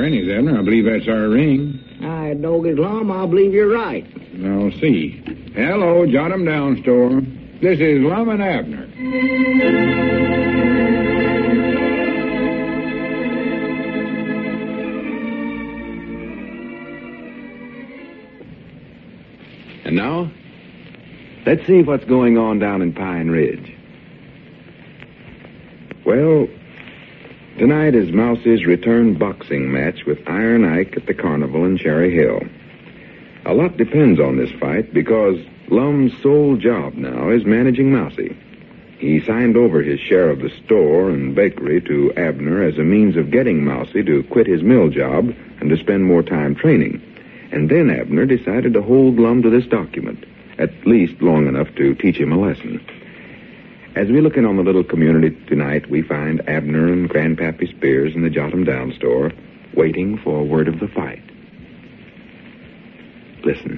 granny's, Abner. I believe that's our ring. I dog it, Lum. I believe you're right. I'll see. Hello, Jot 'em Down store. This is Lum and Abner. And now, let's see what's going on down in Pine Ridge. Well, tonight is Mousie's return boxing match with Iron Ike at the carnival in Cherry Hill. A lot depends on this fight because Lum's sole job now is managing Mousie. He signed over his share of the store and bakery to Abner as a means of getting Mousie to quit his mill job and to spend more time training. And then Abner decided to hold Lum to this document, at least long enough to teach him a lesson. As we look in on the little community tonight, we find Abner and Grandpappy Spears in the Jot 'em Down store, waiting for word of the fight. Listen.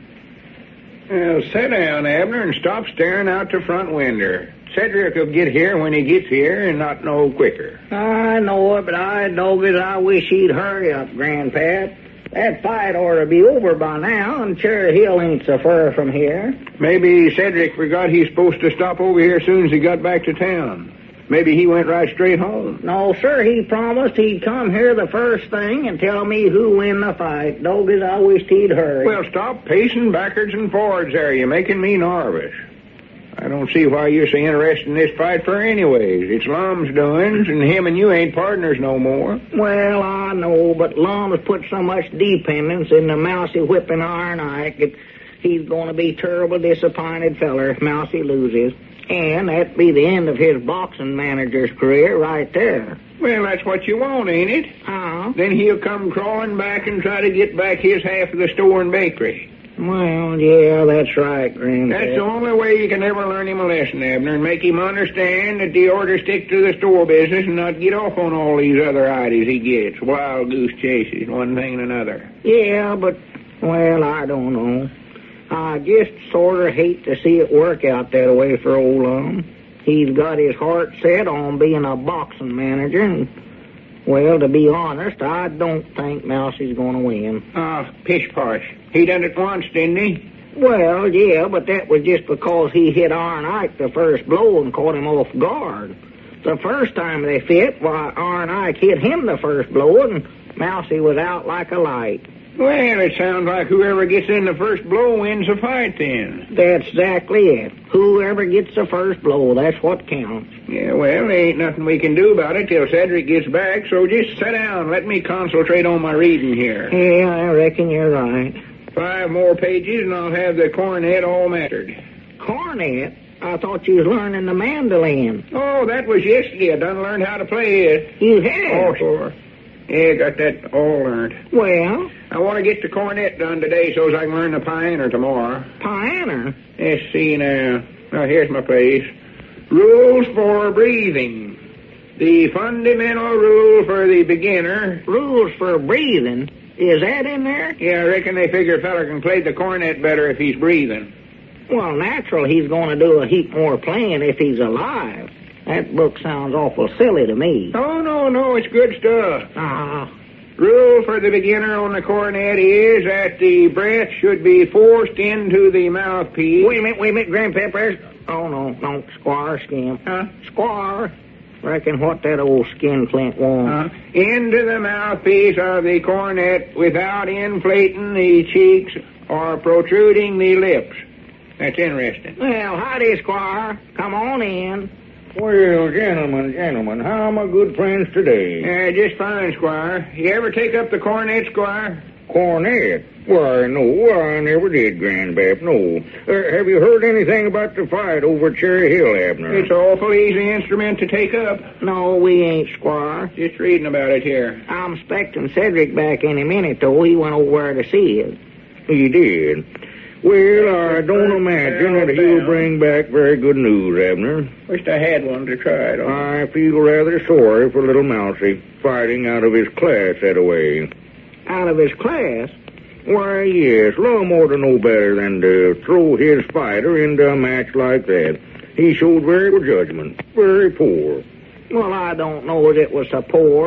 Well, sit down, Abner, and stop staring out the front window. Cedric will get here when he gets here and not no quicker. I know it, but I dog it. I wish he'd hurry up, Grandpap. That fight ought to be over by now, and Cherry Hill ain't so far from here. Maybe Cedric forgot he's supposed to stop over here as soon as he got back to town. Maybe he went right straight home. No, sir, he promised he'd come here the first thing and tell me who win the fight. Dog it, I wished he'd hurry. Well, stop pacing backwards and forwards there. You're making me nervous. I don't see why you're so interested in this fight for anyways. It's Lum's doings, and him and you ain't partners no more. Well, I know, but Lum has put so much dependence in the Mousie whipping Iron Ike that he's going to be terrible disappointed feller if Mousie loses. And that'd be the end of his boxing manager's career right there. Well, that's what you want, ain't it? Then he'll come crawling back and try to get back his half of the store and bakery. Well, yeah, that's right, Grandpa. That's the only way you can ever learn him a lesson, Abner, and make him understand that he ought to stick to the store business and not get off on all these other ideas he gets. Wild goose chases, one thing and another. Yeah, but, well, I don't know. I just sort of hate to see it work out that way for old Lum. He's got his heart set on being a boxing manager, and, well, to be honest, I don't think Mousie's going to win. Pish-posh. He done it once, didn't he? Well, yeah, but that was just because he hit Iron Ike the first blow and caught him off guard. The first time they fit, why, Iron Ike hit him the first blow, and Mousie was out like a light. Well, it sounds like whoever gets in the first blow wins the fight then. That's exactly it. Whoever gets the first blow, that's what counts. Yeah, well, there ain't nothing we can do about it till Cedric gets back, so just sit down. Let me concentrate on my reading here. Yeah, I reckon you're right. 5 more pages and I'll have the cornet all mastered. Cornet? I thought you was learning the mandolin. Oh, that was yesterday. I done learned how to play it. You have? Oh, sure. Yeah, got that all learned. Well? I want to get the cornet done today so I can learn the pianer tomorrow. Pianer? Let's see now. Now, here's my place. Rules for breathing. The fundamental rule for the beginner. Rules for breathing? Is that in there? Yeah, I reckon they figure a feller can play the cornet better if he's breathing. Well, natural, he's going to do a heap more playing if he's alive. That book sounds awful silly to me. Oh, no, it's good stuff. Ah. Rule for the beginner on the cornet is that the breath should be forced into the mouthpiece. Wait a minute, Grandpapper. Oh, no, Squire Skim. Squire. Reckon what that old skin flint wants. Into the mouthpiece of the cornet without inflating the cheeks or protruding the lips. That's interesting. Well, howdy, Squire. Come on in. Well, gentlemen, how are my good friends today? Just fine, Squire. You ever take up the cornet, Squire? Cornet? Why, no, I never did, Grandpap, no. Have you heard anything about the fight over at Cherry Hill, Abner? It's an awful easy instrument to take up. No, we ain't, Squire. Just reading about it here. I'm expecting Cedric back any minute, though. He went over to see it. He did? Well, I don't imagine that he'll bring back very good news, Abner. Wished I had one to try it on. I feel rather sorry for little Mousie, fighting out of his class that way. Out of his class? Why, yes, Lum ought to know better than to throw his fighter into a match like that. He showed very good judgment. Very poor. Well, I don't know as it was so poor.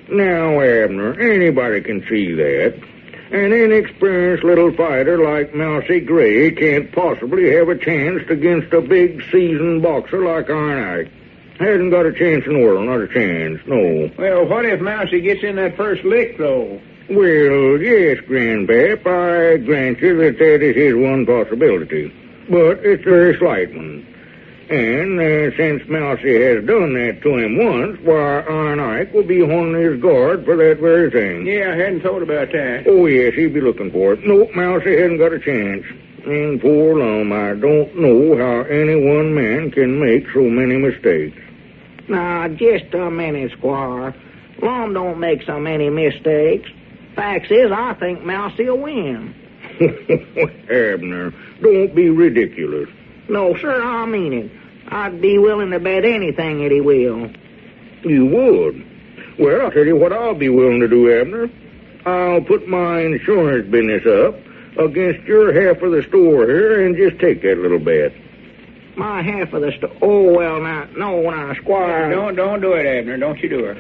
Now, Abner, anybody can see that. An inexperienced little fighter like Mousy Gray can't possibly have a chance against a big seasoned boxer like Iron Ike. Hasn't got a chance in the world, not a chance, no. Well, what if Mousy gets in that first lick, though? Well, yes, Grandpap, I grant you that is his one possibility. But it's a very slight one. And since Mousy has done that to him once, why, Iron Ike will be on his guard for that very thing. Yeah, I hadn't thought about that. Oh, yes, he'd be looking for it. Nope, Mousy hasn't got a chance. And poor Lum, I don't know how any one man can make so many mistakes. Now, just a minute, Squire. Lum don't make so many mistakes. Facts is, I think Mousy will win. Abner, don't be ridiculous. No, sir, I mean it. I'd be willing to bet anything that he will. You would? Well, I'll tell you what I'll be willing to do, Abner. I'll put my insurance business up against your half of the store here and just take that little bet. My half of the store. Oh, well, now, Squire. Don't do it, Abner. Don't you do it.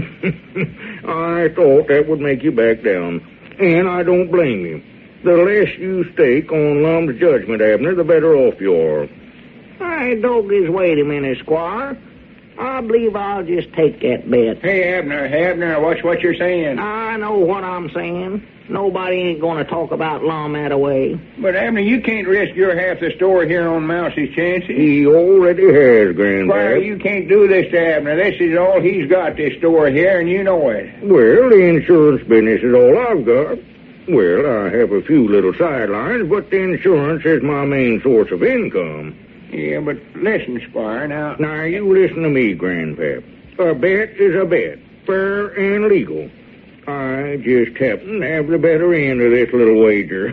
I thought that would make you back down. And I don't blame you. The less you stake on Lum's judgment, Abner, the better off you are. Hey, Dogies, wait a minute, Squire. I believe I'll just take that bet. Hey, Abner, watch what you're saying. I know what I'm saying. Nobody ain't going to talk about Lum that way. But, Abner, you can't risk your half the store here on Mousy's chances. He already has, Grandpap. Why, you can't do this to Abner. This is all he's got, this store here, and you know it. Well, the insurance business is all I've got. Well, I have a few little sidelines, but the insurance is my main source of income. Yeah, but listen, Squire, now... Now, you listen to me, Grandpap. A bet is a bet, fair and legal. I just happen to have the better end of this little wager.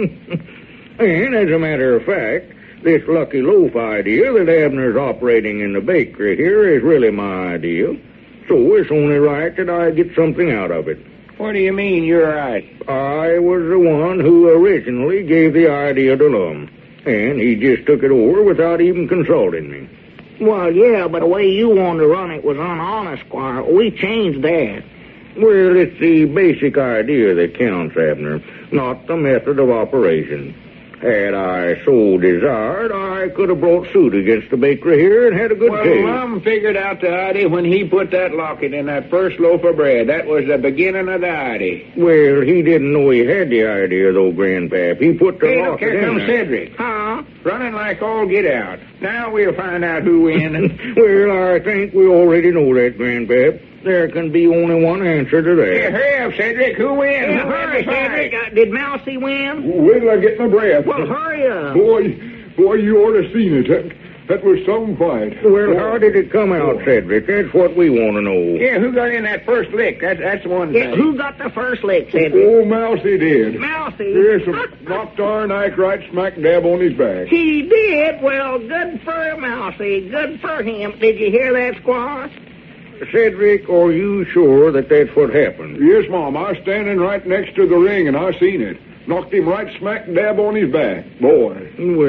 And, as a matter of fact, this Lucky Loaf idea that Abner's operating in the bakery here is really my idea. So it's only right that I get something out of it. What do you mean, you're right? I was the one who originally gave the idea to Lum, and he just took it over without even consulting me. Well, yeah, but the way you wanted to run it was unhonest, Squire. We changed that. Well, it's the basic idea that counts, Abner, not the method of operation. Had I so desired, I could have brought suit against the bakery here and had a good case. Well, Lum figured out the idea when he put that locket in that first loaf of bread. That was the beginning of the idea. Well, he didn't know he had the idea, though, Grandpap. He put the look, locket in here comes there. Cedric. Huh? Running like all get out. Now we'll find out who wins. Well, I think we already know that, Grandpap. There can be only one answer to that. Here, hurry up, Cedric. Who wins? Yeah, hurry, Cedric. Did Mousy win? Wait till I get my breath. Well, hurry up. Boy, you ought to seen it. That was some fight. Well, how did it come out, Cedric? That's what we want to know. Yeah, who got in that first lick? That's one thing. Yeah, who got the first lick, Cedric? Oh, Mousy did. Mousy? Yes, knocked Iron Ike right smack dab on his back. He did? Well, good for Mousy. Good for him. Did you hear that, Squire? Cedric, are you sure that that's what happened? Yes, Mom. I was standing right next to the ring, and I seen it. Knocked him right smack dab on his back. Boy.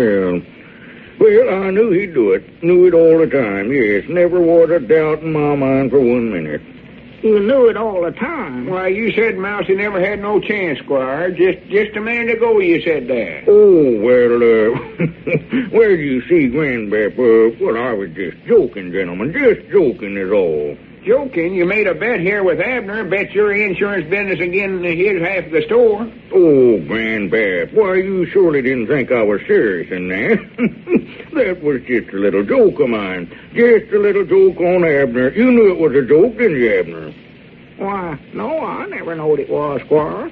Well, I knew he'd do it. Knew it all the time, yes. Never was a doubt in my mind for 1 minute. You knew it all the time. Why, you said Mousy never had no chance, Squire. Just a minute ago you said that. Oh, well, well, you see, Grandpap, well, I was just joking, gentlemen. Just joking is all. Joking? You made a bet here with Abner. Bet your insurance business again his half of the store. Oh, Grandpap, why, you surely didn't think I was serious in that. That was just a little joke of mine. Just a little joke on Abner. You knew it was a joke, didn't you, Abner? Why, no, I never knowed it was, Squire.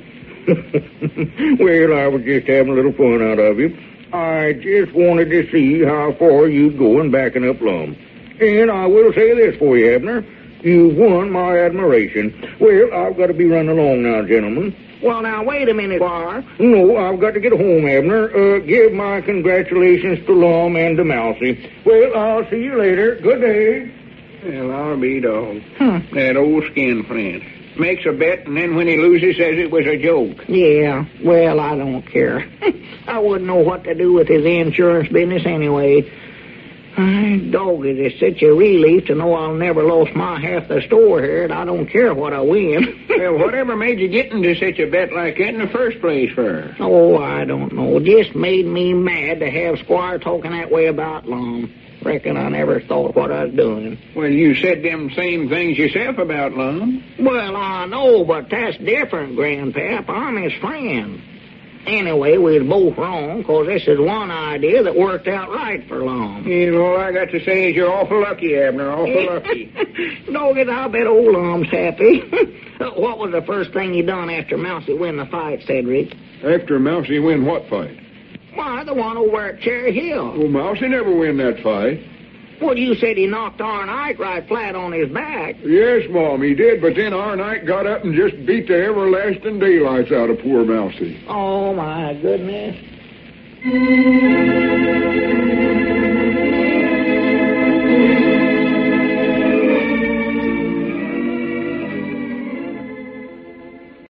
Well, I was just having a little fun out of you. I just wanted to see how far you'd go in backing up Lum. And I will say this for you, Abner. You've won my admiration. Well, I've got to be running along now, gentlemen. Well, now, wait a minute, Squire. No, I've got to get home, Abner. Give my congratulations to Lum and to Mousy. Well, I'll see you later. Good day. Well, I'll be dog. That old skin flint. Makes a bet, and then when he loses, says it was a joke. Yeah, well, I don't care. I wouldn't know what to do with his insurance business anyway. Dog, it is such a relief to know I'll never lost my half the store here, and I don't care what I win. Well, whatever made you get into such a bet like that in the first place for? Oh, I don't know. It just made me mad to have Squire talking that way about Lum. Reckon I never thought what I was doing. Well, you said them same things yourself about Lum. Well, I know, but that's different, Grandpap. I'm his friend. Anyway, we was both wrong, because this is one idea that worked out right for Lum. You know, all I got to say is you're awful lucky, Abner, awful lucky. Doggett, I bet old Lum's happy. What was the first thing you done after Mousy win the fight, Cedric? After Mousy win what fight? Why, the one over at Cherry Hill. Well, Mousy never win that fight. Well, you said he knocked Arn Ike right flat on his back. Yes, Mom, he did, but then Arn Ike got up and just beat the everlasting daylights out of poor Mousy. Oh, my goodness.